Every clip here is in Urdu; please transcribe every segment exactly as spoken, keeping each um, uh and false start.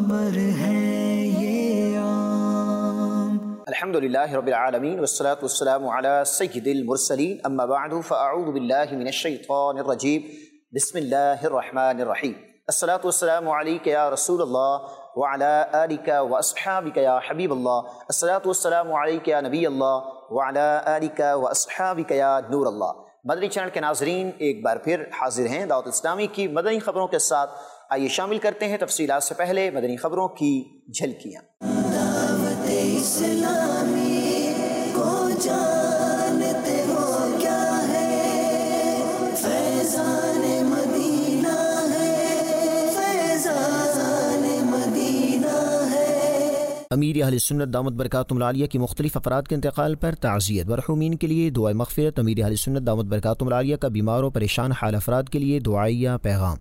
خبر ہے یہ عام۔ الحمدللہ رب العالمین والصلاة والسلام علی سید المرسلین، اما بعد فاعوذ باللہ من الشیطان الرجیم، بسم اللہ الرحمن الرحیم۔ الصلاة والسلام علیک یا رسول اللہ وعلی آلک واصحابک یا حبیب اللہ، الصلاة والسلام علیک یا نبی اللہ وعلی آلک واصحابک یا نور اللہ۔ مدنی چینل کے ناظرین ایک بار پھر حاضر ہیں دعوت اسلامی کی مدنی خبروں کے ساتھ۔ آئیے شامل کرتے ہیں تفصیلات سے پہلے مدنی خبروں کی جھلکیاں۔ دعوت اسلامی کو جانتے ہو کیا ہے، فیضان مدینہ ہے، فیضان مدینہ ہے۔ امیر اہل سنت دامت برکاتہم العالیہ کی مختلف افراد کے انتقال پر تعزیت، مرحومین کے لیے دعائے مغفرت۔ امیر اہل سنت دامت برکاتہم العالیہ کا بیمار و پریشان حال افراد کے لیے دعائیہ پیغام۔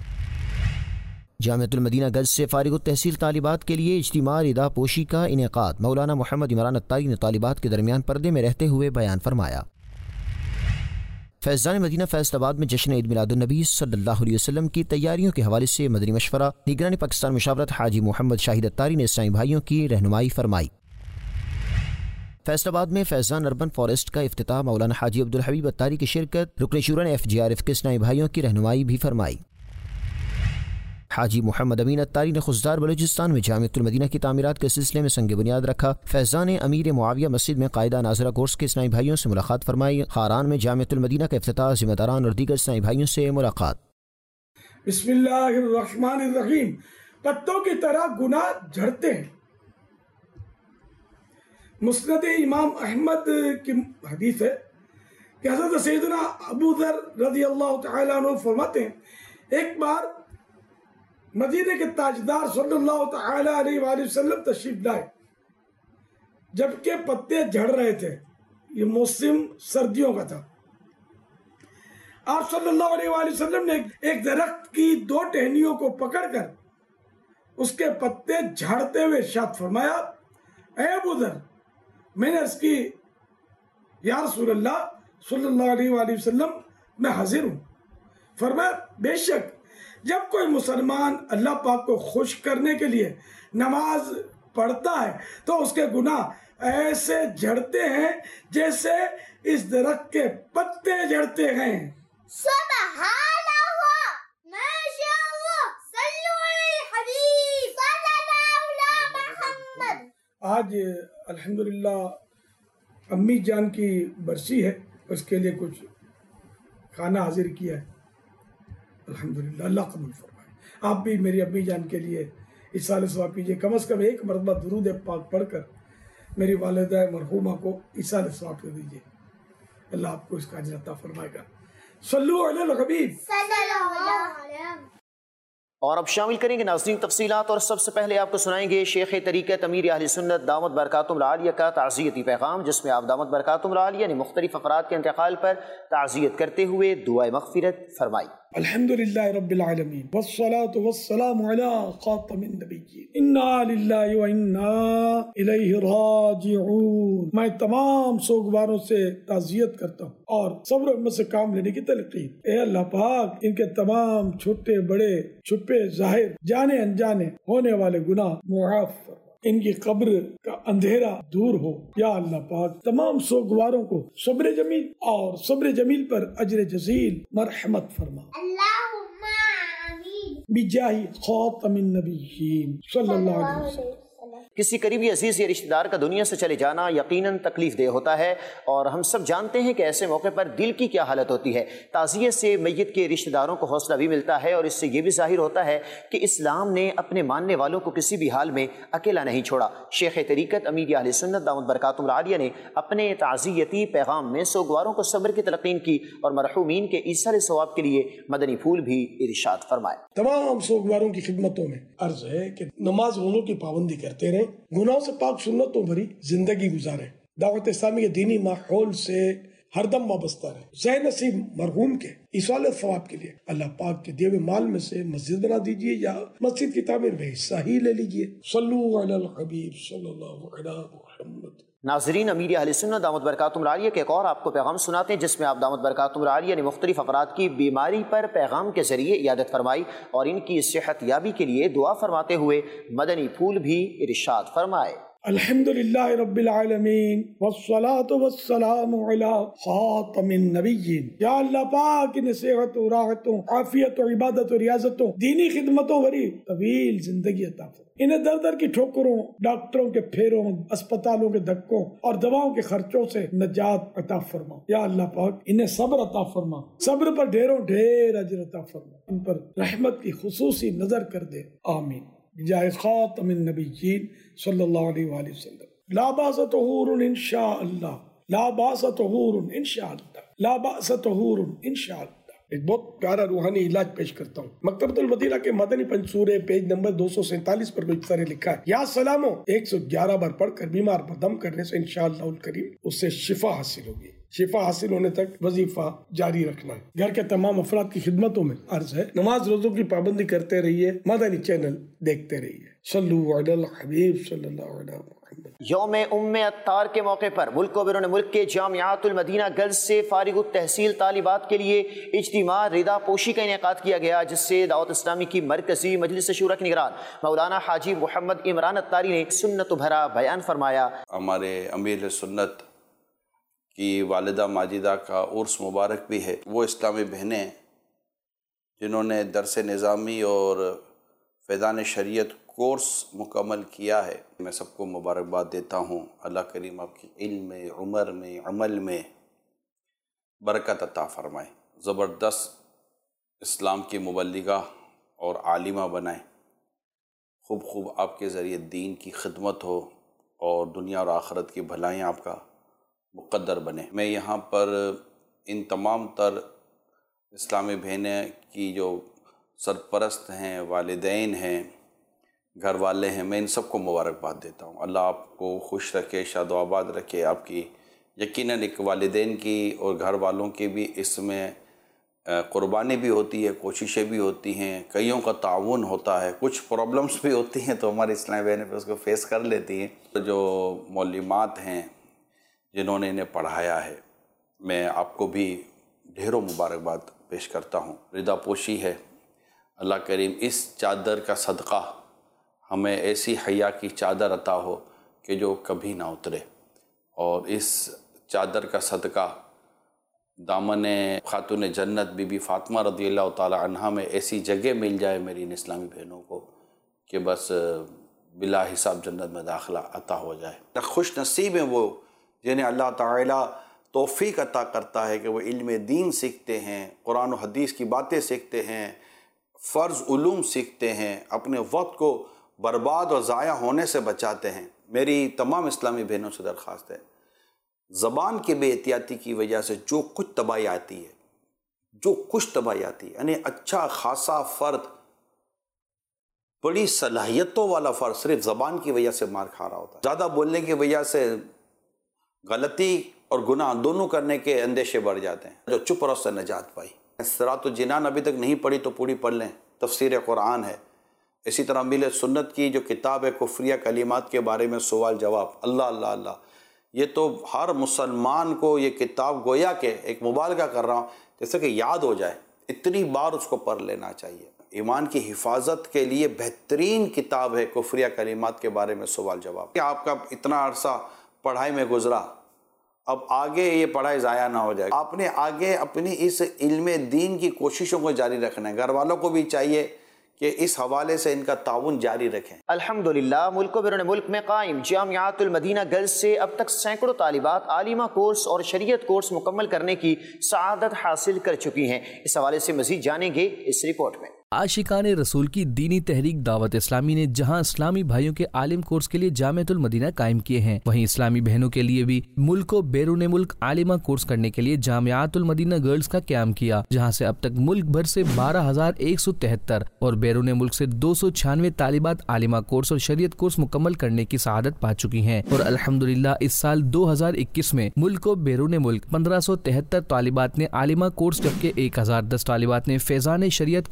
جامعۃ المدینہ گز سے فارغ التحصیل طالبات کے لیے اجتماع ردا پوشی کا انعقاد، مولانا محمد عمران اتاری نے طالبات کے درمیان پردے میں رہتے ہوئے بیان فرمایا۔ فیضان مدینہ فیصل آباد میں جشن عید میلاد النبی صلی اللہ علیہ وسلم کی تیاریوں کے حوالے سے مدنی مشورہ، نگران پاکستان مشاورت حاجی محمد شاہد اتاری نے اسلامی بھائیوں کی رہنمائی فرمائی۔ فیصل آباد میں فیضان اربن فارسٹ کا افتتاح، مولانا حاجی عبدالحبیب اتاری کی شرکت، رکن شورا نے ایف جی آر ایف کے اسلامی بھائیوں کی رہنمائی بھی فرمائی۔ حاجی محمد امین اتاری نے خضدار بلوچستان میں جامعۃ المدینہ کی تعمیرات کے سلسلے میں سنگ بنیاد رکھا۔ فیضان امیر معاویہ مسجد میں قاعدہ ناظرہ کورس کے اسلامی بھائیوں سے ملاقات فرمائی۔ خاران میں جامعۃ المدینہ کا افتتاح، ذمہ داران اور دیگر اسلامی بھائیوں سے ملاقات۔ بسم اللہ الرحمن الرحیم۔ پتوں کی طرح گناہ جھڑتے ہیں۔ مسند امام احمد کی حدیث ہے کہ حضرت سیدنا ابو ذر رضی اللہ تعالیٰ عنہ فرماتے ہیں، ایک بار مدینے کے تاجدار صلی اللہ تعالیٰ علیہ وآلہ وسلم تشریف لائے، جبکہ پتے جھڑ رہے تھے، یہ موسم سردیوں کا تھا۔ آپ صلی اللہ علیہ وآلہ وسلم نے ایک درخت کی دو ٹہنیوں کو پکڑ کر اس کے پتے جھاڑتے ہوئے ارشاد فرمایا، اے ابو ذر، میں نے عرض کی، یا رسول اللہ صلی اللہ علیہ وآلہ وسلم، میں حاضر ہوں۔ فرمایا، بے شک جب کوئی مسلمان اللہ پاک کو خوش کرنے کے لیے نماز پڑھتا ہے تو اس کے گناہ ایسے جھڑتے ہیں جیسے اس درخت کے پتے جھڑتے ہیں۔ سبحان اللہ، ماشاء اللہ، صلو علی الحبیب صلی اللہ علی محمد۔ آج الحمدللہ امی جان کی برسی ہے، اس کے لیے کچھ کھانا حاضر کیا ہے۔ الحمدللہ، اللہ قبول فرمائے۔ آپ بھی میری امی جان کے لیے ایصال ثواب کیجیے، کم از کم ایک مرتبہ درود پاک پڑھ کر میری والدہ مرحومہ کو ایصال ثواب کر دیجیے، اللہ آپ کو اس کا اجر عطا فرمائے گا۔ صلو علی الحبیب صلی اللہ علیہ وسلم۔ اور اب شامل کریں گے ناظرین تفصیلات، اور سب سے پہلے آپ کو سنائیں گے شیخ طریقت امیر اہل سنت دامت برکاتہم العالیہ کا تعزیتی پیغام، جس میں آپ دامت برکاتہم العالیہ نے مختلف افراد کے انتقال پر تعزیت کرتے ہوئے دعائے مغفرت فرمائی۔ الحمدللہ رب العالمین، والصلاة والسلام علی خاتم النبیین، انا للہ و انا الیہ راجعون۔ میں تمام سوگواروں سے تعزیت کرتا ہوں اور صبر و ہمت سے کام لینے کی تلقین۔ اے اللہ پاک، ان کے تمام چھوٹے بڑے، چھپے ظاہر، جانے انجانے ہونے والے گناہ معاف فرما، ان کی قبر کا اندھیرا دور ہو۔ یا اللہ پاک، تمام سوگواروں کو صبر جمیل اور صبر جمیل پر اجر جزیل مرحمت فرما، اللہم آمین، بجاہ خاتم النبیین صلی اللہ علیہ وسلم۔ کسی قریبی عزیز یا رشتہ دار کا دنیا سے چلے جانا یقیناً تکلیف دہ ہوتا ہے، اور ہم سب جانتے ہیں کہ ایسے موقع پر دل کی کیا حالت ہوتی ہے۔ تعزیت سے میت کے رشتہ داروں کو حوصلہ بھی ملتا ہے، اور اس سے یہ بھی ظاہر ہوتا ہے کہ اسلام نے اپنے ماننے والوں کو کسی بھی حال میں اکیلا نہیں چھوڑا۔ شیخ طریقت امیر اہل سنت دامت برکاتہم العالیہ نے اپنے تعزیتی پیغام میں سوگواروں کو صبر کی تلقین کی اور مرحومین کے ایصال ثواب کے لیے مدنی پھول بھی ارشاد فرمائے۔ تمام سوگواروں کی خدمتوں میں عرض ہے کہ نماز روزوں کی پابندی کرتے رہیں، گناہوں سے پاک سنتوں بھری زندگی گزاریں، دعوت اسلامی کے دینی ماحول سے ہر دم وابستہ رہیں۔ ذہن نصیب مرحوم کے ایصال ثواب کے لیے اللہ پاک کے دیے ہوئے مال میں سے مسجد بنا دیجیے یا مسجد کی تعمیر میں حصہ ہی لے لیجیے۔ صلو علی الحبیب صلی اللہ علیہ محمد۔ ناظرین، امیر اہل سنت دامت برکاتہم العالیہ کے ایک اور آپ کو پیغام سناتے ہیں جس میں آپ دامت برکاتہم العالیہ نے مختلف افراد کی بیماری پر پیغام کے ذریعے عیادت فرمائی اور ان کی صحت یابی کے لیے دعا فرماتے ہوئے مدنی پھول بھی ارشاد فرمائے۔ الحمدللہ رب العالمین والصلاة والسلام علی خاتم النبیین۔ یا اللہ پاک انہیں صحت و راحتوں، عافیت و عبادت و ریاضتوں، دینی خدمتوں بھری طویل زندگی عطا فرما۔ انہیں در در کی ٹھوکروں، ڈاکٹروں کے پھیروں، اسپتالوں کے دھکوں اور دواؤں کے خرچوں سے نجات عطا فرما۔ یا اللہ پاک انہیں صبر عطا فرما، صبر پر ڈھیروں ڈھیر اجر عطا فرما، ان پر رحمت کی خصوصی نظر کر دے، آمین۔ بجائے خاتم النبیین صلی اللہ علیہ وآلہ وسلم۔ لا باس طہور انشاء اللہ، لا باس طہور انشاء اللہ، لا باس طہور انشاء اللہ۔ ایک بہت پیارا روحانی علاج پیش کرتا ہوں۔ مکتبۃ المدینہ کے مدنی پنصورے پیج نمبر دو سو سینتالیس پر کوئی طرح لکھا ہے، یا سلامو ایک سو گیارہ بار پڑھ کر بیمار پر دم کرنے سے انشاءاللہ الکریم اس سے شفا حاصل ہوگی۔ شفا حاصل ہونے تک وظیفہ جاری رکھنا ہے۔ گھر کے تمام افراد کی خدمتوں میں عرض ہے، نماز روزوں کی پابندی کرتے رہیے، مدنی چینل دیکھتے رہیے۔ صلو علی الحبیب صلی اللہ علیہ وسلم۔ یوم ام اتار کے موقع پر ملک و بیرون ملک کے جامعات المدینہ گرلز سے فارغ التحصیل طالبات کے لیے اجتماع رضا پوشی کا انعقاد کیا گیا، جس سے دعوت اسلامی کی مرکزی مجلس شورا کے نگران مولانا حاجی محمد عمران اتاری نے سنت بھرا بیان فرمایا۔ ہمارے امیر سنت کی والدہ ماجدہ کا عرس مبارک بھی ہے۔ وہ اسلامی بہنیں جنہوں نے درس نظامی اور فیضان شریعت کورس مکمل کیا ہے، میں سب کو مبارکباد دیتا ہوں۔ اللہ کریم آپ کی علم میں، عمر میں، عمل میں برکت عطا فرمائے، زبردست اسلام کی مبلغہ اور عالمہ بنائیں، خوب خوب آپ کے ذریعے دین کی خدمت ہو اور دنیا اور آخرت کی بھلائیں آپ کا مقدر بنے۔ میں یہاں پر ان تمام تر اسلامی بہنیں کی جو سرپرست ہیں، والدین ہیں، گھر والے ہیں، میں ان سب کو مبارکباد دیتا ہوں۔ اللہ آپ کو خوش رکھے، شاد و آباد رکھے۔ آپ کی یقیناً ایک والدین کی اور گھر والوں کی بھی اس میں قربانی بھی ہوتی ہے، کوششیں بھی ہوتی ہیں، کئیوں کا تعاون ہوتا ہے، کچھ پرابلمس بھی ہوتی ہیں تو ہماری اسلامی بہنیں پہ اس کو فیس کر لیتی ہیں۔ جو معلمات ہیں جنہوں نے انہیں پڑھایا ہے، میں آپ کو بھی ڈھیروں مبارکباد پیش کرتا ہوں۔ رضا پوشی ہے، اللہ کریم اس چادر کا صدقہ ہمیں ایسی حیا کی چادر عطا ہو کہ جو کبھی نہ اترے، اور اس چادر کا صدقہ دامن خاتون جنت بی بی فاطمہ رضی اللہ تعالی عنہا میں ایسی جگہ مل جائے میری ان اسلامی بہنوں کو کہ بس بلا حساب جنت میں داخلہ عطا ہو جائے۔ خوش نصیب ہیں وہ جنہیں اللہ تعالیٰ توفیق عطا کرتا ہے کہ وہ علم دین سیکھتے ہیں، قرآن و حدیث کی باتیں سیکھتے ہیں، فرض علوم سیکھتے ہیں، اپنے وقت کو برباد اور ضائع ہونے سے بچاتے ہیں۔ میری تمام اسلامی بہنوں سے درخواست ہے، زبان کی بے احتیاطی کی وجہ سے جو کچھ تباہی آتی ہے، جو کچھ تباہی آتی ہے، یعنی اچھا خاصا فرد، بڑی صلاحیتوں والا فرد صرف زبان کی وجہ سے مار کھا رہا ہوتا ہے۔ زیادہ بولنے کی وجہ سے غلطی اور گناہ دونوں کرنے کے اندیشے بڑھ جاتے ہیں۔ جو چپ رہو سے نجات پائی۔ صراط الجنان ابھی تک نہیں پڑھی تو پوری پڑھ لیں، تفسیر قرآن ہے۔ اسی طرح مل سنت کی جو کتاب ہے کفریہ کلمات کے بارے میں سوال جواب، اللہ اللہ اللہ، یہ تو ہر مسلمان کو یہ کتاب گویا کہ ایک مبالغہ کر رہا ہوں جیسے کہ یاد ہو جائے، اتنی بار اس کو پڑھ لینا چاہیے۔ ایمان کی حفاظت کے لیے بہترین کتاب ہے کفریہ کلمات کے بارے میں سوال جواب۔ کہ آپ کا اتنا عرصہ پڑھائی میں گزرا، اب آگے یہ پڑھائی ضائع نہ ہو جائے، آپ نے آگے اپنی اس علم دین کی کوششوں کو جاری رکھنا ہے۔ گھر والوں کو بھی چاہیے کہ اس حوالے سے ان کا تعاون جاری رکھیں۔ الحمدللہ ملک و بیرون ملک میں قائم جامعات المدینہ گرلز سے اب تک سینکڑوں طالبات عالمہ کورس اور شریعت کورس مکمل کرنے کی سعادت حاصل کر چکی ہیں۔ اس حوالے سے مزید جانیں گے اس رپورٹ میں۔ عاشقان رسول کی دینی تحریک دعوت اسلامی نے جہاں اسلامی بھائیوں کے عالم کورس کے لیے جامعۃ المدینہ قائم کیے ہیں، وہیں اسلامی بہنوں کے لیے بھی ملک و بیرون ملک عالمہ کورس کرنے کے لیے جامعات المدینہ گرلز کا قیام کیا، جہاں سے اب تک ملک بھر سے بارہ ہزار ایک سو تہتر اور بیرون ملک سے دو سو چھیانوے طالبات عالمہ کورس اور شریعت کورس مکمل کرنے کی سعادت پا چکی ہیں، اور الحمدللہ اس سال دو ہزار اکیس میں ملک و بیرون ملک پندرہ سو تہتر طالبات نے عالمہ کورس جبکہ ایک ہزار دس طالبات نے فیضان شریعت کورس مکمل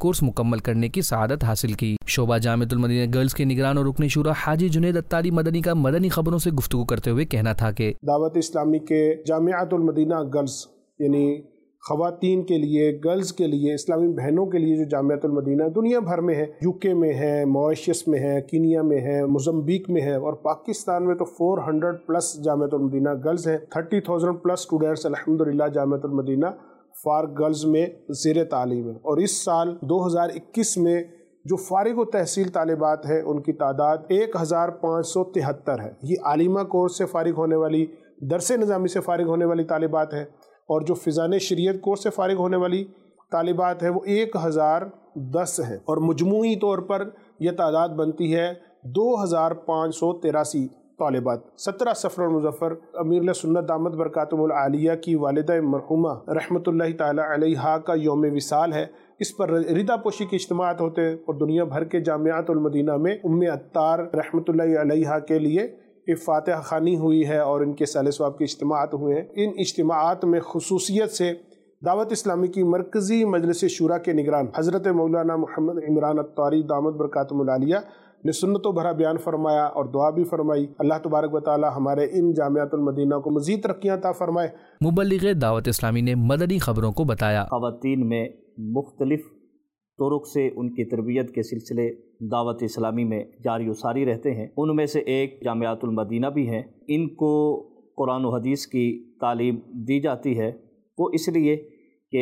مکمل کرنے کی سعادت حاصل کی۔ شعبہ جامعۃ المدینہ گرلز کے نگران اور رکن شورا حاجی جنید اتاری مدنی کا مدنی خبروں سے گفتگو کرتے ہوئے کہنا تھا کہ دعوت اسلامی کے جامعۃ المدینہ گرلز یعنی خواتین کے لیے، گرلز کے لیے، اسلامی بہنوں کے لیے جو جامعۃ المدینہ دنیا بھر میں ہے، یو کے میں ہے، موریشیس میں ہے، کینیا میں ہے، موزمبیک میں ہے، اور پاکستان میں تو فور ہنڈریڈ پلس جامعۃ المدینہ گرلز ہیں، تھرٹی تھاؤزینڈ پلس اسٹوڈنٹس الحمدللہ جامعۃ المدینہ فار گرلز میں زیر تعلیم ہے۔ اور اس سال دو ہزار اکیس میں جو فارغ و تحصیل طالبات ہیں ان کی تعداد ایک ہزار پانچ سو تہتر ہے۔ یہ عالمہ کورس سے فارغ ہونے والی، درس نظامی سے فارغ ہونے والی طالبات ہیں، اور جو فضان شریعت کورس سے فارغ ہونے والی طالبات ہیں وہ ایک ہزار دس ہے، اور مجموعی طور پر یہ تعداد بنتی ہے دو ہزار پانچ سو تراسی طالبات۔ سترہ صفر المظفر امیر علیہ سنت دامت برکاتہم العالیہ کی والدہ مرحومہ رحمۃ اللہ تعالی علیہا کا یوم وصال ہے۔ اس پر ردا پوشی کے اجتماعات ہوتے ہیں، اور دنیا بھر کے جامعات المدینہ میں ام اتار رحمۃ اللہ علیہا کے لیے فاتحہ خوانی ہوئی ہے، اور ان کے صالح ثواب کے اجتماعات ہوئے ہیں۔ ان اجتماعات میں خصوصیت سے دعوت اسلامی کی مرکزی مجلس شورا کے نگران حضرت مولانا محمد عمران اتاری دامت برکاتہم العالیہ نے سنتوں بھرا بیان فرمایا اور دعا بھی فرمائی۔ اللہ تبارک و تعالی ہمارے ان جامعات المدینہ کو مزید ترقیاں عطا فرمائے۔ مبلغ دعوت اسلامی نے مدنی خبروں کو بتایا۔ خواتین میں مختلف طرق سے ان کی تربیت کے سلسلے دعوت اسلامی میں جاری و ساری رہتے ہیں۔ ان میں سے ایک جامعۃ المدینہ بھی ہیں۔ ان کو قرآن و حدیث کی تعلیم دی جاتی ہے، وہ اس لیے کہ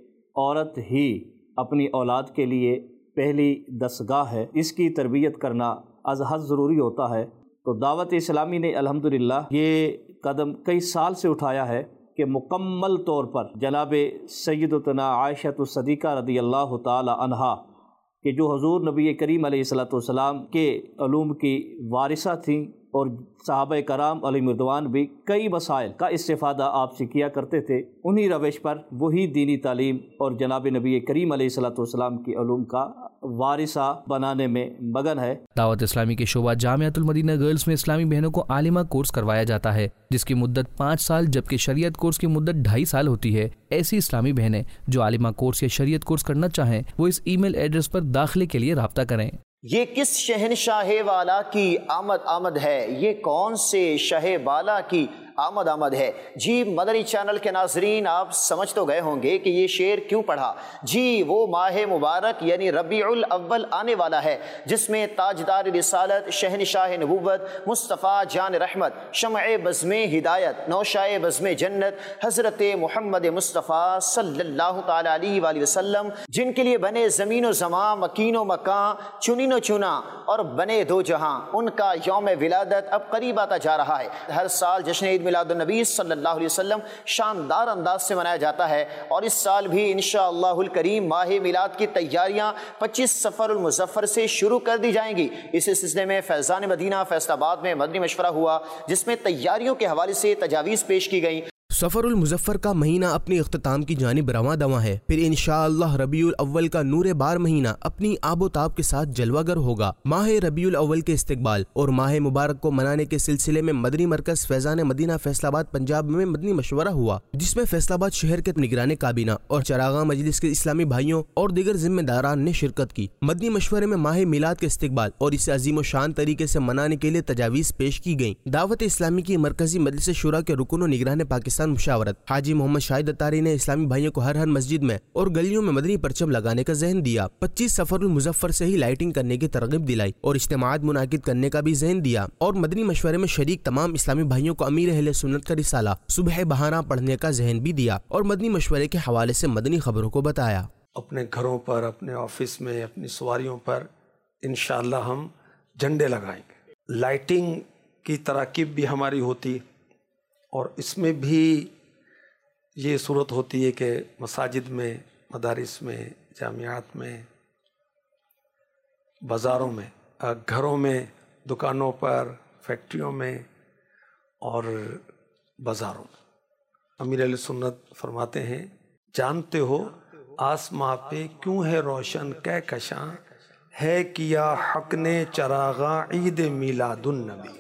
عورت ہی اپنی اولاد کے لیے پہلی دستگاہ ہے، اس کی تربیت کرنا از حد ضروری ہوتا ہے۔ تو دعوت اسلامی نے الحمدللہ یہ قدم کئی سال سے اٹھایا ہے کہ مکمل طور پر جناب سیدتنا عائشہ الصدیقہ رضی اللہ تعالی عنہا کہ جو حضور نبی کریم علیہ الصلوۃ والسلام کے علوم کی وارثہ تھیں، اور صحابہ کرام علیہ رضوان بھی کئی مسائل کا استفادہ آپ سے کیا کرتے تھے، انہی روش پر وہی دینی تعلیم اور جناب نبی کریم علیہ الصلوۃ والسلام کی علوم کا وارثہ بنانے میں مگن ہے۔ دعوت اسلامی کے شعبہ جامعۃ المدینہ گرلز میں اسلامی بہنوں کو عالمہ کورس کروایا جاتا ہے، جس کی مدت پانچ سال جبکہ شریعت کورس کی مدت ڈھائی سال ہوتی ہے۔ ایسی اسلامی بہنیں جو عالمہ کورس یا شریعت کورس کرنا چاہیں وہ اس ای میل ایڈریس پر داخلے کے لیے رابطہ کریں۔ یہ کس شہنشاہ والا کی آمد آمد ہے، یہ کون سے شہ بالا کی آمد آمد ہے؟ جی مدنی چینل کے ناظرین آپ سمجھ تو گئے ہوں گے کہ یہ شعر کیوں پڑھا۔ جی وہ ماہ مبارک یعنی ربیع الاول آنے والا ہے جس میں تاجدار رسالت، شہنشاہ نبوت، مصطفیٰ جان رحمت، شمع بزم ہدایت، نوشائے بزم جنت حضرت محمد مصطفیٰ صلی اللہ تعالی علیہ وآلہ وسلم، جن کے لیے بنے زمین و زمان، مکین و مکان، چنین و چنا اور بنے دو جہاں، ان کا یوم ولادت اب قریب آتا جا رہا ہے۔ ہر سال جشن عید میلاد النبی صلی اللہ علیہ وسلم شاندار انداز سے منایا جاتا ہے، اور اس سال بھی انشاءاللہ الکریم ماہ میلاد کی تیاریاں پچیس صفر المظفر سے شروع کر دی جائیں گی۔ اس سلسلے میں فیضان مدینہ فیصل آباد میں مدنی مشورہ ہوا جس میں تیاریوں کے حوالے سے تجاویز پیش کی گئیں۔ سفر المظفر کا مہینہ اپنی اختتام کی جانب رواں دواں ہے، پھر انشاءاللہ ربیع الاول کا نور بار مہینہ اپنی آب و تاب کے ساتھ جلوہ گر ہوگا۔ ماہ ربیع الاول کے استقبال اور ماہ مبارک کو منانے کے سلسلے میں مدنی مرکز فیضان مدینہ فیصل آباد پنجاب میں مدنی مشورہ ہوا، جس میں فیصل آباد شہر کے نگران کابینہ اور چراغاں مجلس کے اسلامی بھائیوں اور دیگر ذمہ داران نے شرکت کی۔ مدنی مشورے میں ماہ میلاد کے استقبال اور اسے عظیم و شان طریقے سے منانے کے لیے تجاویز پیش کی گئیں۔ دعوت اسلامی کی مرکزی مجلس شورا کے رکن و نگران پاکستان مشاورت حاجی محمد شاہد اتاری نے اسلامی بھائیوں کو ہر ہر مسجد میں اور گلیوں میں مدنی پرچم لگانے کا ذہن دیا، پچیس سفر المظفر سے ہی لائٹنگ کرنے کی ترغیب دلائی اور اجتماعات منعقد کرنے کا بھی ذہن دیا، اور مدنی مشورے میں شریک تمام اسلامی بھائیوں کو امیر اہل سنت کا رسالہ صبح بہانہ پڑھنے کا ذہن بھی دیا اور مدنی مشورے کے حوالے سے مدنی خبروں کو بتایا۔ اپنے گھروں پر، اپنے آفس میں، اپنی سواریوں پر انشاءاللہ ہم جھنڈے لگائیں گے۔ لائٹنگ کی تراکیب بھی ہماری ہوتی، اور اس میں بھی یہ صورت ہوتی ہے کہ مساجد میں، مدارس میں، جامعات میں، بازاروں میں، گھروں میں، دکانوں پر، فیکٹریوں میں اور بازاروں میں امیر علیہ سنت فرماتے ہیں، جانتے ہو آسماں پہ کیوں ہے روشن کہہ کشاں، ہے کیا حق نے چراغاں عید میلاد النبی۔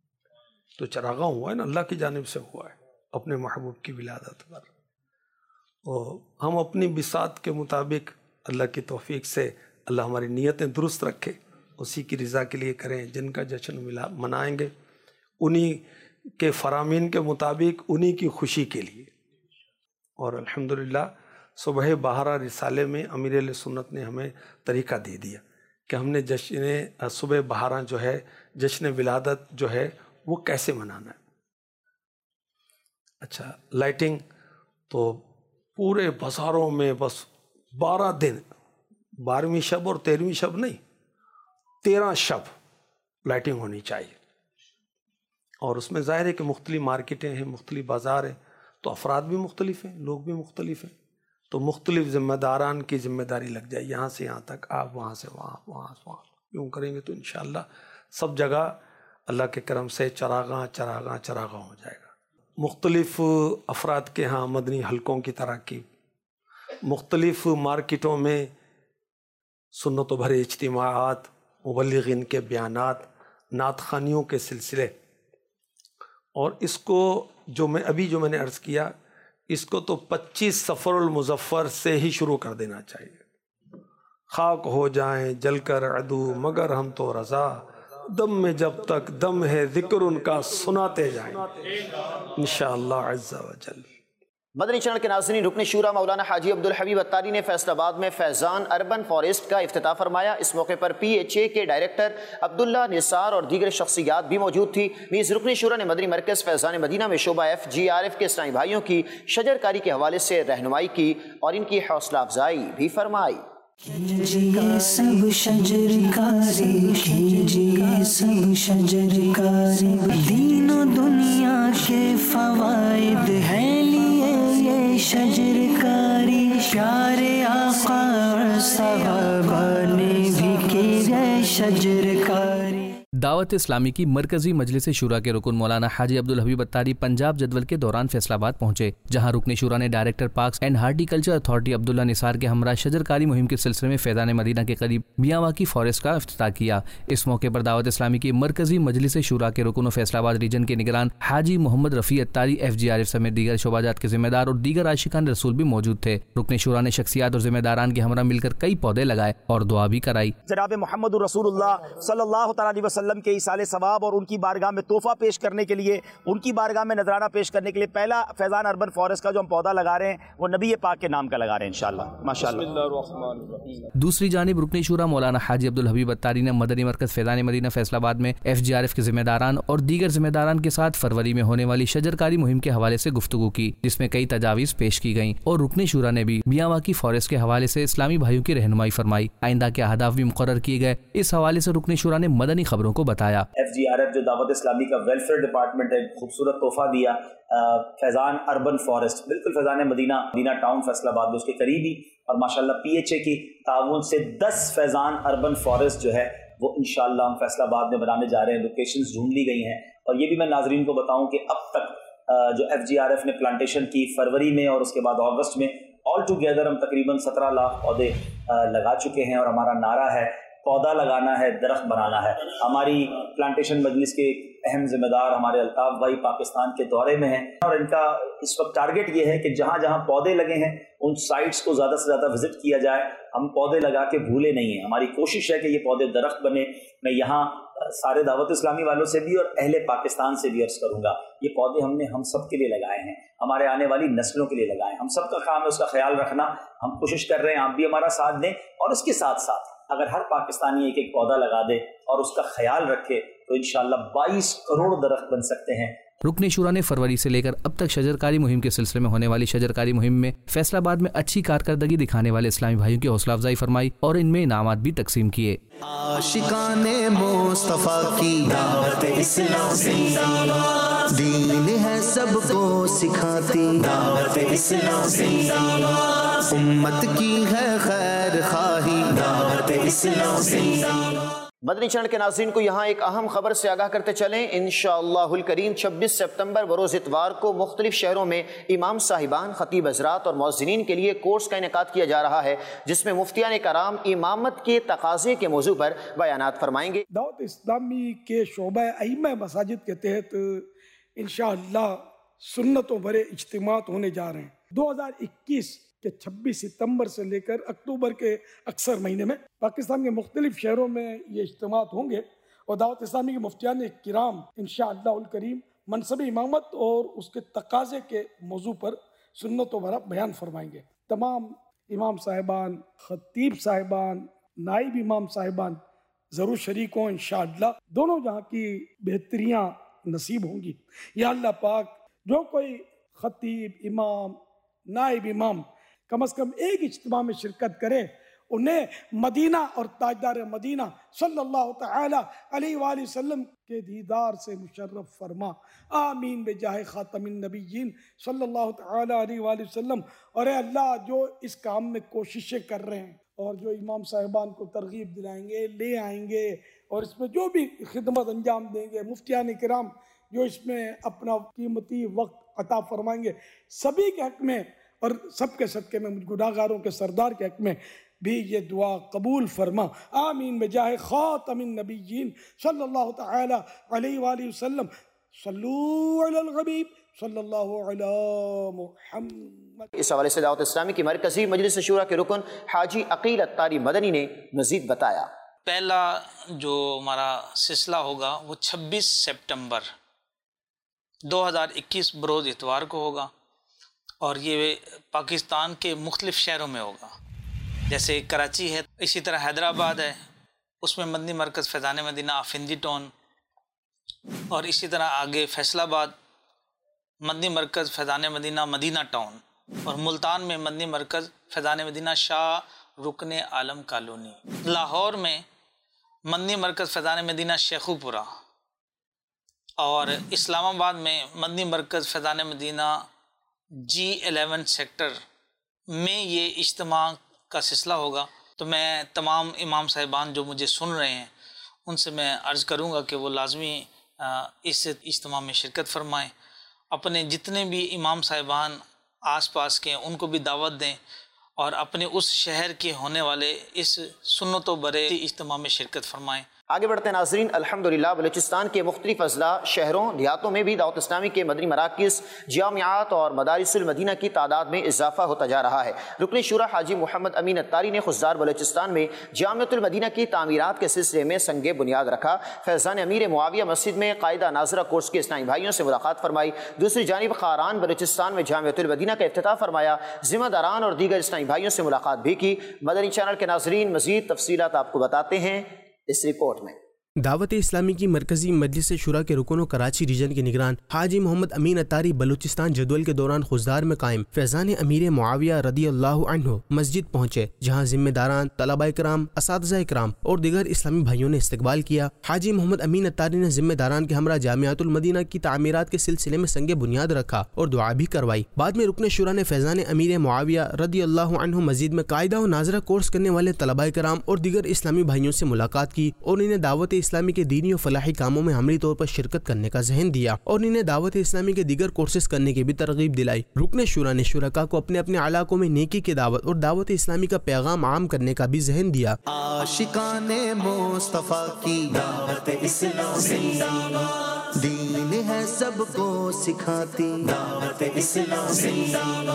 تو چراغاں ہوا ہے نا، اللہ کی جانب سے ہوا ہے اپنے محبوب کی ولادت پر، اور ہم اپنی بساط کے مطابق اللہ کی توفیق سے اللہ ہماری نیتیں درست رکھے، اسی کی رضا کے لیے کریں. جن کا جشن ملا منائیں گے انہی کے فرامین کے مطابق، انہی کی خوشی کے لیے. اور الحمدللہ صبح بہارا رسالے میں امیر اہل سنت نے ہمیں طریقہ دے دیا کہ ہم نے جشن صبح بہارا جو ہے، جشن ولادت جو ہے وہ کیسے منانا ہے. اچھا، لائٹنگ تو پورے بازاروں میں بس بارہ دن، بارہویں شب اور تیرہویں شب نہیں، تیرہ شب لائٹنگ ہونی چاہیے. اور اس میں ظاہر ہے کہ مختلف مارکیٹیں ہیں، مختلف بازار ہیں، تو افراد بھی مختلف ہیں، لوگ بھی مختلف ہیں، تو مختلف ذمہ داران کی ذمہ داری لگ جائے. یہاں سے یہاں تک، آپ وہاں سے وہاں، وہاں سے وہاں، یوں کریں گے تو انشاءاللہ سب جگہ اللہ کے کرم سے چراغاں چراغاں چراغاں ہو جائے گا. مختلف افراد کے ہاں مدنی حلقوں کی تراکیب، مختلف مارکیٹوں میں سنت و بھرے اجتماعات، مبلغین کے بیانات، نعت خوانیوں کے سلسلے. اور اس کو جو میں ابھی جو میں نے عرض کیا، اس کو تو پچیس سفر المظفر سے ہی شروع کر دینا چاہیے. خاک ہو جائیں جل کر عدو مگر ہم تو رضا، دم میں جب تک دم ہے ذکر ان کا سناتے جائیں انشاءاللہ عز و جل. مدنی چینل کے ناظرین، رکن شورا مولانا حاجی عبدالحبیب اتاری نے فیصل آباد میں فیضان اربن فارسٹ کا افتتاح فرمایا. اس موقع پر پی ایچ اے کے ڈائریکٹر عبداللہ نثار اور دیگر شخصیات بھی موجود تھی. نیز رکن شورا نے مدنی مرکز فیضان مدینہ میں شعبہ ایف جی آر ایف کے اسلامی بھائیوں کی شجر کاری کے حوالے سے رہنمائی کی اور ان کی حوصلہ افزائی بھی فرمائی. کیجئے سب شجر کاری، کیجئے سب شجر کاری، دین و دنیا کے فوائد ہیں لیے یہ شجر کاری، پیارے آقا اور صحابہ نے بھی کی ہے شجر کاری. دعوت اسلامی کی مرکزی مجلس شورا کے رکن مولانا حاجی عبدالحبیب اتاری پنجاب جدول کے دوران فیصل آباد پہنچے، جہاں رکن شورا نے director parks and horticulture authority Abdullah Nisar کے ہمراہ شجر کاری مہم کے سلسلے میں فیضان مدینہ کے قریب میاں واقعی فارسٹ کا افتتاح کیا. اس موقع پر دعوت اسلامی کی مرکزی مجلس شورا کے رکن و فیصل آباد ریجن کے نگران Haji Muhammad Rafi Attari F G R F سمیت دیگر شعبہ جات کے ذمہ دار اور دیگر عاشقان رسول بھی موجود تھے. رکن شورا نے شخصیات اور ذمہ داران کے ہمراہ مل کر کئی پودے لگائے اور دعا بھی کرائی. جناب محمد رسول اللہ صلی اللہ تعالی علیہ وسلم کے ایصال ثواب اور ان کی بارگاہ میں تحفہ پیش کرنے کے لیے، ان کی بارگاہ میں نذرانہ پیش کرنے کے لیے پہلا فیضان اربن فارسٹ کا جو ہم پودا لگا رہے ہیں وہ نبی پاک کے نام کا لگا رہے ہیں انشاءاللہ ماشاءاللہ. دوسری جانب رکن شورا مولانا حاجی عبدالحبیب اتاری نے مدنی مرکز فیضان مدینہ فیصل آباد میں ایف جی آر ایف کے ذمہ داران اور دیگر ذمہ داران کے ساتھ فروری میں ہونے والی شجر کاری مہم کے حوالے سے گفتگو کی، جس میں کئی تجاویز پیش کی گئیں. اور رکن شورا نے بھی میاں واقعی فارسٹ کے حوالے سے اسلامی بھائیوں کی رہنمائی فرمائی. آئندہ کے اہداف بھی مقرر کیے گئے. اس حوالے سے رکن شورا نے مدنی خبروں کو بتایا. ایف جی آر ایف جو دعوت اسلامی کا ویلفیئر ڈپارٹمنٹ ہے، خوبصورت تحفہ دیا فیضان اربن فارسٹ، بالکل فیضان مدینہ مدینہ ٹاؤن فیصل آباد میں اس کے قریب ہی. اور ماشاءاللہ پی ایچ اے کی تعاون سے دس فیضان اربن فارسٹ جو ہے وہ انشاءاللہ ہم فیصل آباد میں بنانے جا رہے ہیں. لوکیشنز ڈھونڈ لی گئی ہیں. اور یہ بھی میں ناظرین کو بتاؤں کہ اب تک جو ایف جی آر ایف نے پلانٹیشن کی فروری میں اور اس کے بعد اگست میں، آل ٹوگیدر ہم تقریباً سترہ لاکھ پودے لگا چکے ہیں. اور ہمارا نعرہ ہے پودا لگانا ہے، درخت بنانا ہے. ہماری پلانٹیشن مجلس کے اہم ذمہ دار ہمارے الطاف بھائی پاکستان کے دورے میں ہیں، اور ان کا اس وقت ٹارگٹ یہ ہے کہ جہاں جہاں پودے لگے ہیں ان سائٹس کو زیادہ سے زیادہ وزٹ کیا جائے. ہم پودے لگا کے بھولے نہیں ہیں. ہماری کوشش ہے کہ یہ پودے درخت بنے. میں یہاں سارے دعوت اسلامی والوں سے بھی اور اہل پاکستان سے بھی عرض کروں گا، یہ پودے ہم نے ہم سب کے لیے لگائے ہیں، ہمارے آنے والی نسلوں کے لیے لگائے ہیں. ہم سب کا کام ہے اس کا خیال رکھنا. ہم کوشش کر رہے ہیں آپ بھی ہمارا ساتھ دیں، اور اس کے ساتھ ساتھ اگر ہر پاکستانی ایک ایک پودا لگا دے اور اس کا خیال رکھے تو انشاءاللہ بائیس کروڑ درخت بن سکتے ہیں. رکن شورا نے فروری سے لے کر اب تک شجر کاری مہم کے سلسلے میں ہونے والی شجر کاری مہم میں فیصل آباد میں اچھی کارکردگی دکھانے والے اسلامی بھائیوں کی حوصلہ افزائی فرمائی اور ان میں انعامات بھی تقسیم کیے. عاشقان مصطفیٰ کی دعوت اسلامی، دین ہے سب کو سکھاتی دعوت اسلامی، امت کی ہے خیر خواہی دعوت اسلامی. مدنی چینل کے ناظرین کو یہاں ایک اہم خبر سے آگاہ کرتے چلیں. انشاءاللہ الکریم چھبیس ستمبر بروز اتوار کو مختلف شہروں میں امام صاحبان، خطیب حضرات اور مؤذنین کے لیے کورس کا انعقاد کیا جا رہا ہے، جس میں مفتیان کرام امامت کے تقاضے کے موضوع پر بیانات فرمائیں گے. دعوت اسلامی کے شعبہ ائمہ مساجد کے تحت انشاءاللہ سنتوں بھرے اجتماعات ہونے جا رہے ہیں. دو ہزار اکیس کے چھبیس ستمبر سے لے کر اکتوبر کے اکثر مہینے میں پاکستان کے مختلف شہروں میں یہ اجتماعات ہوں گے اور دعوت اسلامی کے مفتیان کرام انشاءاللہ الکریم منصب امامت اور اس کے تقاضے کے موضوع پر سنت و برا بیان فرمائیں گے۔ تمام امام صاحبان، خطیب صاحبان، نائب امام صاحبان ضرور شریک ہوں انشاءاللہ، دونوں جہاں کی بہتریاں نصیب ہوں گی۔ یا اللہ پاک جو کوئی خطیب، امام، نائب امام کم از کم ایک اجتماع میں شرکت کرے انہیں مدینہ اور تاجدار مدینہ صلی اللہ تعالی علیہ وآلہ وسلم کے دیدار سے مشرف فرما، آمین بجاہ خاتم النبیین صلی اللہ تعالی علیہ وآلہ وسلم۔ اور اے اللہ جو اس کام میں کوششیں کر رہے ہیں اور جو امام صاحبان کو ترغیب دلائیں گے، لے آئیں گے اور اس میں جو بھی خدمت انجام دیں گے، مفتیان کرام جو اس میں اپنا قیمتی وقت عطا فرمائیں گے، سبھی کے حق میں اور سب کے صدقے میں مجھ گناہگاروں کے سردار کے حق میں بھی یہ دعا قبول فرما، آمین بجاہ خاتم النبیین صلی اللہ تعالی علیہ وآلہ وسلم۔ صلو علی الحبیب صلی اللہ علی محمد۔ اس حوالے سے دعوت اسلامی کی مرکزی مجلس شورا کے رکن حاجی عقیل اتاری مدنی نے مزید بتایا۔ پہلا جو ہمارا سلسلہ ہوگا وہ چھبیس سپٹمبر دو ہزار اکیس بروز اتوار کو ہوگا اور یہ پاکستان کے مختلف شہروں میں ہوگا، جیسے کراچی ہے، اسی طرح حیدرآباد ہے، اس میں مدنی مرکز فیضان مدینہ آفندی ٹاؤن، اور اسی طرح آگے فیصل آباد مدنی مرکز فیضان مدینہ مدینہ ٹاؤن، اور ملتان میں مدنی مرکز فیضان مدینہ شاہ رکن عالم کالونی، لاہور میں مدنی مرکز فیضان مدینہ شیخو پورہ، اور اسلام آباد میں مدنی مرکز Faizan Madina G eleven sector میں یہ اجتماع کا سلسلہ ہوگا۔ تو میں تمام امام صاحبان جو مجھے سن رہے ہیں ان سے میں عرض کروں گا کہ وہ لازمی اس اجتماع میں شرکت فرمائیں، اپنے جتنے بھی امام صاحبان آس پاس کے ان کو بھی دعوت دیں اور اپنے اس شہر کے ہونے والے اس سنت و برے اجتماع میں شرکت فرمائیں۔ آگے بڑھتے ہیں ناظرین، الحمدللہ بلوچستان کے مختلف اضلاع، شہروں، دیہاتوں میں بھی دعوت اسلامی کے مدنی مراکز، جامعات اور مدارس المدینہ کی تعداد میں اضافہ ہوتا جا رہا ہے۔ رکن شورا حاجی محمد امین اتاری نے خضدار بلوچستان میں جامعۃ المدینہ کی تعمیرات کے سلسلے میں سنگ بنیاد رکھا۔ فیضان امیر معاویہ مسجد میں قاعدہ ناظرہ کورس کے اسلامی بھائیوں سے ملاقات فرمائی۔ دوسری جانب خاران بلوچستان میں جامعۃ المدینہ کا افتتاح فرمایا۔ ذمہ داران اور دیگر اسلامی بھائیوں سے ملاقات بھی کی۔ مدنی چینل کے ناظرین مزید تفصیلات آپ کو بتاتے ہیں اس رپورٹ میں۔ دعوت اسلامی کی مرکزی مجلس شورا کے رکن و کراچی ریجن کے نگران حاجی محمد امین اتاری بلوچستان جدول کے دوران خضدار میں قائم فیضان امیر معاویہ رضی اللہ عنہ مسجد پہنچے، جہاں ذمہ داران، طلبہ کرام، اساتذہ کرام اور دیگر اسلامی بھائیوں نے استقبال کیا۔ حاجی محمد امین اتاری نے ذمہ داران کے ہمراہ جامعۃ المدینہ کی تعمیرات کے سلسلے میں سنگ بنیاد رکھا اور دعا بھی کروائی۔ بعد میں رکن شورا نے فیضان امیر معاویہ رضی اللہ عنہ مسجد میں قاعدہ و ناظرہ کورس کرنے والے طلبہ کرام اور دیگر اسلامی بھائیوں سے ملاقات کی اور انہیں دعوت اسلامی کے دینی و فلاحی کاموں میں عملی طور پر شرکت کرنے کا ذہن دیا اور انہیں دعوت اسلامی کے دیگر کورسز کرنے کی بھی ترغیب دلائی۔ رکن شورا نے شرکاء کو اپنے اپنے علاقوں میں نیکی کی دعوت اور دعوت اسلامی کا پیغام عام کرنے کا بھی ذہن دیا۔ عاشقان مصطفیٰ کی دعوت اسلامی دین ہے سب کو سکھاتی، دعوت اسلامی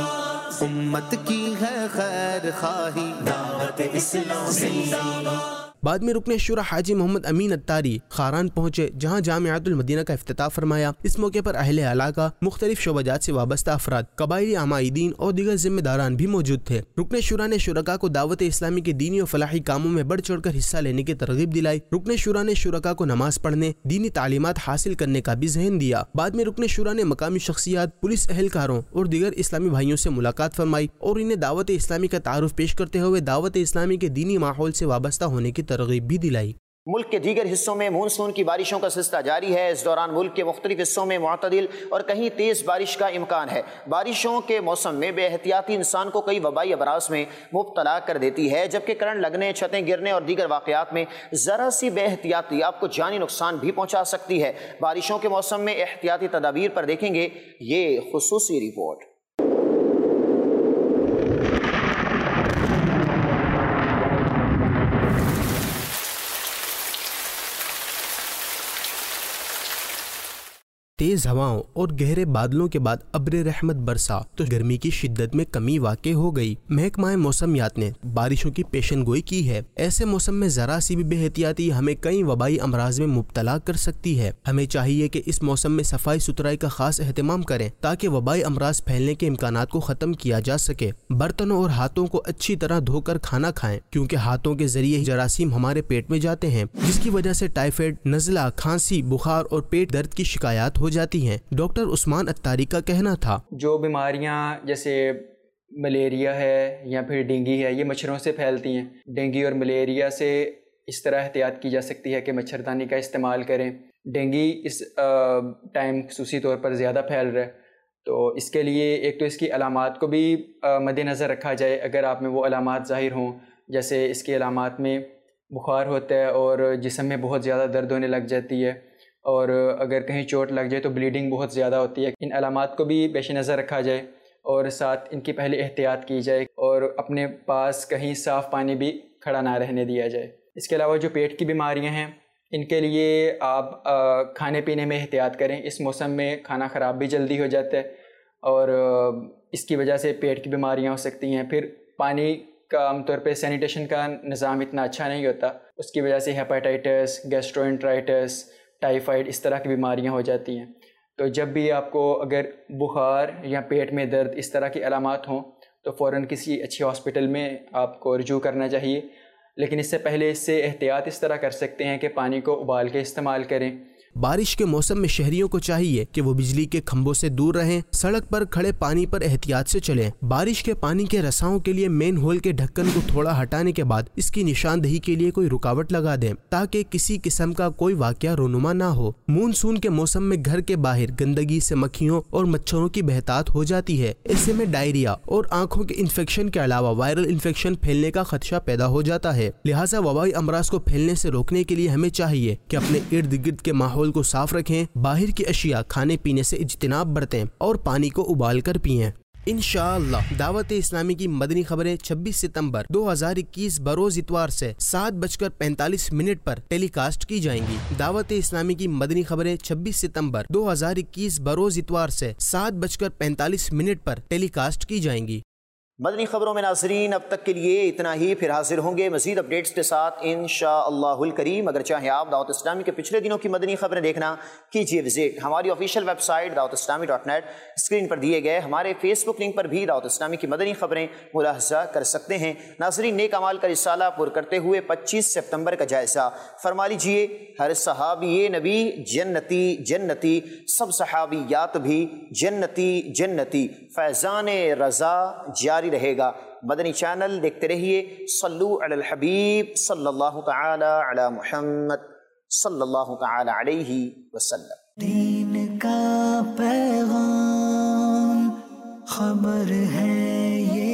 امت کی ہے خیر خواہی، دعوت اسلامی۔ بعد میں رکن شورا حاجی محمد امین اتاری خاران پہنچے، جہاں جامعۃ المدینہ کا افتتاح فرمایا۔ اس موقع پر اہل علاقہ، مختلف شعبہ جات سے وابستہ افراد، قبائلی عمائدین اور دیگر ذمہ داران بھی موجود تھے۔ رکن شورا نے شرکاء کو دعوت اسلامی کے دینی و فلاحی کاموں میں بڑھ چڑھ کر حصہ لینے کی ترغیب دلائی۔ رکن شورا نے شرکاء کو نماز پڑھنے، دینی تعلیمات حاصل کرنے کا بھی ذہن دیا۔ بعد میں رکن شورا نے مقامی شخصیات، پولیس اہلکاروں اور دیگر اسلامی بھائیوں سے ملاقات فرمائی اور انہیں دعوت اسلامی کا تعارف پیش کرتے ہوئے دعوت اسلامی کے دینی ماحول سے وابستہ ہونے کی ترغیب بھی دلائی۔ ملک کے دیگر حصوں میں مونسون کی بارشوں کا سلسلہ جاری ہے۔ اس دوران ملک کے مختلف حصوں میں معتدل اور کہیں تیز بارش کا امکان ہے۔ بارشوں کے موسم میں بے احتیاطی انسان کو کئی وبائی امراض میں مبتلا کر دیتی ہے، جبکہ کرنٹ لگنے، چھتیں گرنے اور دیگر واقعات میں ذرا سی بے احتیاطی آپ کو جانی نقصان بھی پہنچا سکتی ہے۔ بارشوں کے موسم میں احتیاطی تدابیر پر دیکھیں گے یہ خصوصی رپورٹ۔ تیز ہواؤں اور گہرے بادلوں کے بعد ابر رحمت برسا تو گرمی کی شدت میں کمی واقع ہو گئی۔ محکمہ موسمیات نے بارشوں کی پیشن گوئی کی ہے۔ ایسے موسم میں ذرا سی بھی بے احتیاطی ہمیں کئی وبائی امراض میں مبتلا کر سکتی ہے۔ ہمیں چاہیے کہ اس موسم میں صفائی ستھرائی کا خاص اہتمام کریں تاکہ وبائی امراض پھیلنے کے امکانات کو ختم کیا جا سکے۔ برتنوں اور ہاتھوں کو اچھی طرح دھو کر کھانا کھائیں کیونکہ ہاتھوں کے ذریعے جراثیم ہمارے پیٹ میں جاتے ہیں، جس کی وجہ سے ٹائیفائڈ، نزلہ، کھانسی، بخار اور پیٹ درد کی شکایات ہو جاتی ہیں۔ ڈاکٹر عثمان اتاری کا کہنا تھا، جو بیماریاں جیسے ملیریا ہے یا پھر ڈینگی ہے یہ مچھروں سے پھیلتی ہیں۔ ڈینگی اور ملیریا سے اس طرح احتیاط کی جا سکتی ہے کہ مچھردانی کا استعمال کریں۔ ڈینگی اس ٹائم خصوصی طور پر زیادہ پھیل رہا ہے، تو اس کے لیے ایک تو اس کی علامات کو بھی مد نظر رکھا جائے۔ اگر آپ میں وہ علامات ظاہر ہوں، جیسے اس کی علامات میں بخار ہوتا ہے اور جسم میں بہت زیادہ درد ہونے لگ جاتی ہے، اور اگر کہیں چوٹ لگ جائے تو بلیڈنگ بہت زیادہ ہوتی ہے، ان علامات کو بھی پیش نظر رکھا جائے اور ساتھ ان کی پہلے احتیاط کی جائے اور اپنے پاس کہیں صاف پانی بھی کھڑا نہ رہنے دیا جائے۔ اس کے علاوہ جو پیٹ کی بیماریاں ہیں ان کے لیے آپ کھانے پینے میں احتیاط کریں۔ اس موسم میں کھانا خراب بھی جلدی ہو جاتا ہے اور اس کی وجہ سے پیٹ کی بیماریاں ہو سکتی ہیں۔ پھر پانی کا عام طور پہ سینیٹیشن کا نظام اتنا اچھا نہیں ہوتا، اس کی وجہ سے ہیپاٹائٹس، گیسٹرو-انٹرائٹس، ٹائیفائڈ اس طرح کی بیماریاں ہو جاتی ہیں۔ تو جب بھی آپ کو اگر بخار یا پیٹ میں درد اس طرح کی علامات ہوں تو فوراً کسی اچھی ہاسپٹل میں آپ کو رجوع کرنا چاہیے، لیکن اس سے پہلے اس سے احتیاط اس طرح کر سکتے ہیں کہ پانی کو ابال کے استعمال کریں۔ بارش کے موسم میں شہریوں کو چاہیے کہ وہ بجلی کے کھمبوں سے دور رہیں، سڑک پر کھڑے پانی پر احتیاط سے چلیں۔ بارش کے پانی کے رساؤں کے لیے مین ہول کے ڈھکن کو تھوڑا ہٹانے کے بعد اس کی نشاندہی کے لیے کوئی رکاوٹ لگا دیں تاکہ کسی قسم کا کوئی واقعہ رونما نہ ہو۔ مونسون کے موسم میں گھر کے باہر گندگی سے مکھیوں اور مچھروں کی بہتات ہو جاتی ہے۔ ایسے میں ڈائریا اور آنکھوں کے انفیکشن کے علاوہ وائرل انفیکشن پھیلنے کا خدشہ پیدا ہو جاتا ہے۔ لہٰذا وبائی امراض کو پھیلنے سے روکنے کے لیے ہمیں چاہیے کہ اپنے ارد گرد کے ماحول کو صاف رکھیں، باہر کی اشیاء کھانے پینے سے اجتناب برتیں اور پانی کو ابال کر پئیں۔ انشاءاللہ دعوت اسلامی کی مدنی خبریں چھبیس ستمبر دو ہزار اکیس بروز اتوار سے سات بج کر پینتالیس منٹ پر ٹیلی کاسٹ کی جائیں گی۔ دعوت اسلامی کی مدنی خبریں چھبیس ستمبر دو ہزار اکیس بروز اتوار سے سات بج کر پینتالیس منٹ پر ٹیلی کاسٹ کی جائیں گی۔ مدنی خبروں میں ناظرین اب تک کے لیے اتنا ہی، پھر حاضر ہوں گے مزید اپڈیٹس کے ساتھ انشاءاللہ الکریم۔ اگر چاہیں آپ دعوت اسلامی کے پچھلے دنوں کی مدنی خبریں دیکھنا، کیجیے وزٹ ہماری آفیشیل ویب سائٹ دعوت اسلامی ڈاٹ نیٹ۔ اسکرین پر دیے گئے ہمارے فیس بک لنک پر بھی دعوت اسلامی کی مدنی خبریں ملاحظہ کر سکتے ہیں۔ ناظرین، نیک اعمال کا رسالہ پر کرتے ہوئے پچیس سپتمبر کا جائزہ فرما لیجیے۔ ہر صحابی نبی جنتی جنتی، سب صحابیات بھی جنتی جنتی، فیضان رضا جاری رہے گا۔ مدنی چینل دیکھتے رہیے۔ صلو علی الحبیب صلی اللہ تعالی علی محمد صلی اللہ تعالی علیہ وسلم۔ دین کا پیغام خبر ہے یہ